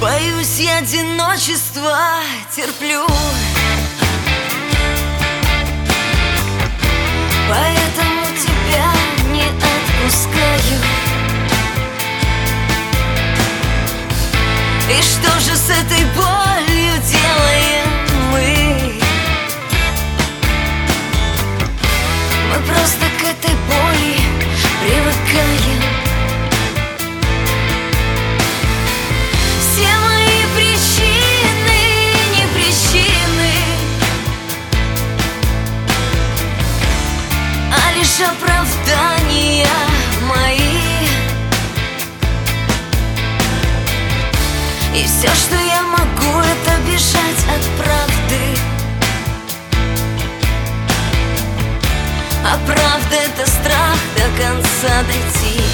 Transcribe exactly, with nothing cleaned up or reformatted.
Боюсь я одиночества, терплю. Поэтому тебя не отпускаю. И что же с этой болью делаем мы? Мы просто к этой боли привыкаем. Все мои причины не причины, а лишь оправдания мои. И все, что я могу, это бежать от правды. А правда — это страх до конца дойти.